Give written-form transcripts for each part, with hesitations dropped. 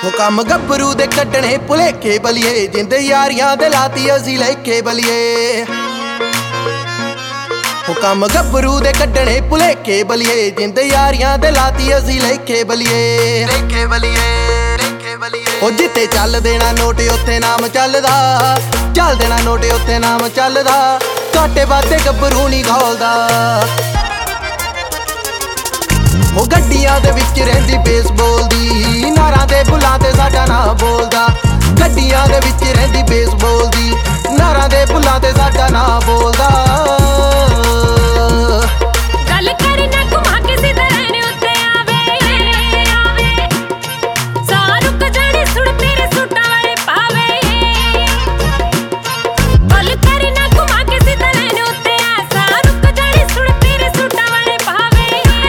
हो कम गभरू दे कड्डणे भुलेखे बलिए जिंद यारियां दे लाती असी लेखे बलिए हो कम गभरू दे कड्डणे भुलेखे बलिए जिंद यारियां दे लाती असी लेखे बलिए लेखे बलिए लेखे बलिए हो जिते चल देना नोट उत्थे नाम चलदा चल देना नोट उत्थे नाम चलदा घाटे वादे गभरू नहीं घोलदा हो गड्डियां दे विच रहिंदी बेसबॉल दी नारां दे बुलां ते साडा ना बोलदा गड्डियां दे विच रहिंदी बेसबॉल दी नारां दे बुलां ते साडा ना बोलदा गल करना घुमा के सीधा रहने उत्ते आवे सारुक जाने सुन तेरे सूटां वाले पावे गल करना घुमा के सीधा रहने उत्ते आ सारुक जाने सुन तेरे सूटां वाले पावे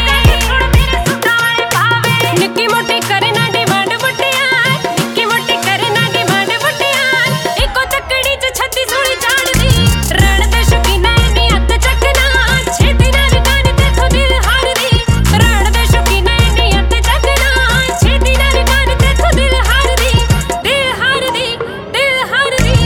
निक्की मोटी करना डिमांड बुटियां निक्की मोटी करना डिमांड बुटियां इको तकड़ी च 36 सोली चाड़दी रण दे शौकीना नी हत्थ चकना छेती ना विकान ते थो दिल हारदी रण दे शौकीना नी हत्थ चकना छेती ना विकान ते थो दिल हारदी दिल हारदी दिल हारदी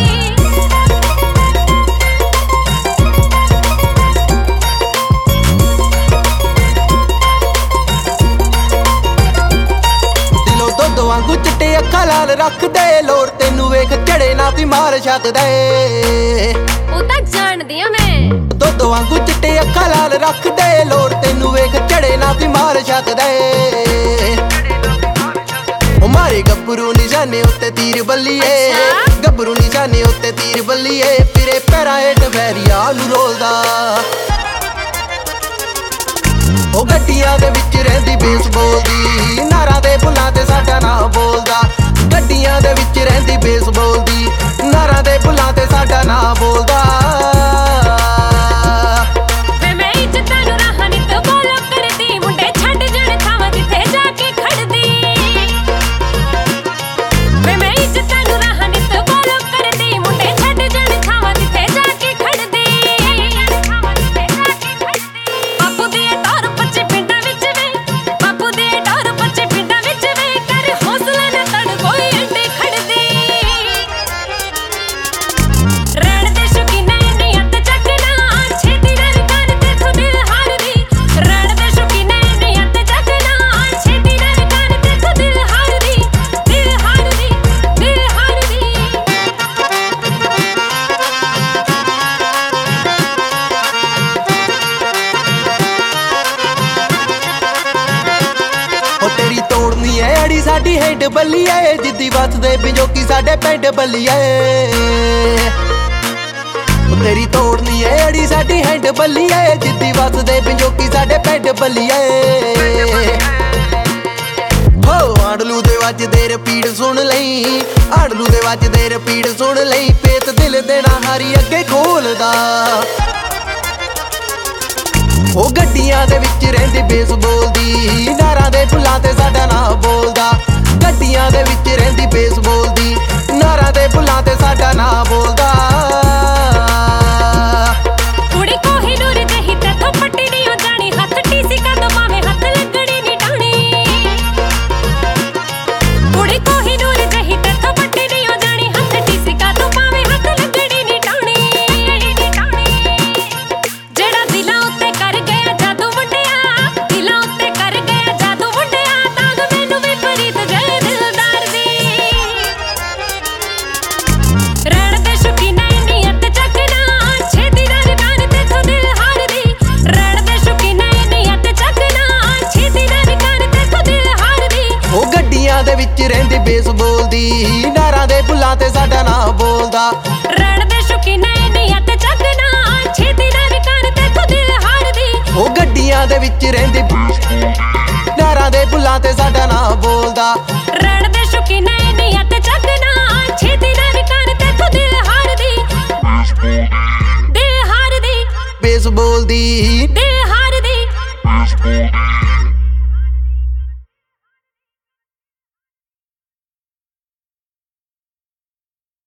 दिलों दुध वांगू चिट्टे अखां लाल रख दे लोर तेनू वेख झड़े ना ती मार छकदे ओ तां जानदी आ मैं दुध वांगू चिट्टे अखां लाल रख दे लोर तेनू वेख झड़े ना ती मार छकदे ओ मारे गभरू निशाने उत्ते तीर बल्लीए गभरू निशाने उत्ते तीर बल्लीए फिरे पैरां हेठ वैरिया नू रोलदा ओ गड्डियां दे विच रहिंदी बेसबॉल दी नारां दे बुलां ते साडा ना बोलदा गड्डियां दे विच रहिंदी बेसबॉल दी नारां दे बुलां ते साडा ना बोलदा वे मैं इज्जतां नू राहां नित बोलो करदी मुंडे छड्ड जण थावां जिथे जाके खड़दी वे मैं इज्जतां नू राहां नित बोलो करदी मुंडे छड्ड जण थावां जिथे जाके खड़दी बापू दी टोर पच्चे पिंडां विच वे बापू दी टोर पच्चे पिंडां विच वे कर हौसला ना तड़ कोई अंडे खड़दी रण दे शौकीना नी हत्थ चकना छेती ना विकान ते थो दिल हारदी रण दे शौकीना नी हत्थ चकना छेती ना विकान ते थो दिल हारदी दिल हारदी दिल हारदी ओ तेरी तोड़नी है अड़ी साडी हेड बल्लीए जिद्दी वसदे बिजोकी साडे पिंड बल्लीए ओ तेरी तोड़नी है अड़ी साडी हेड बल्लीए जिद्दी वसदे बिजोकी साडे पिंड बल्लीए हो आड़लू दे वजदे रपीड़ सुन लई आड़लू दे वजदे रपीड़ सुन लई पेत दिल देना हारी अगे खोलदा ओ गड्डियां दे विच रहिंदी बेसबॉल दी नारां दे बुलां ते साडा ना बोलदा गड्डियां दे विच रहिंदी बेसबॉल दी नारां दे बुलां ते साडा ना बोलदा कुड़ी कोहिनूर जही ते थो पटड़ी हो जानी हत्थ टीसी का दो पावे हत्थ लगड़ी नी टाणी कुड़ी कोहिनूर जही ते थो पटड़ी हो जानी हत्थ टीसी का दो पावे हत्थ लगड़ी नी टाणी जेड़ा दिलां उत्ते कर गया जादू मुंडिया दिलां उत्ते कर गया जादू मुंडिया तांग मैनू वे फरीद गए दिलदार दी रण दे शौकीना नी हत्थ चकना छेती ना विकान ते थो दिल हारदी रण दे शौकीना नी हत्थ चकना छेती ना विकान ते थो दिल हारदी ओ गड्डियां दे विच रहिंदी बेसबॉल दी नारां दे बुलां ते साडा ना बोलदा रण दे शौकीना नी हत्थ चकना छेती ना विकान ते थो दिल हारदी ओ गड्डियां दे विच रहिंदी नारां दे बुलां ते साडा ना बोलदा रण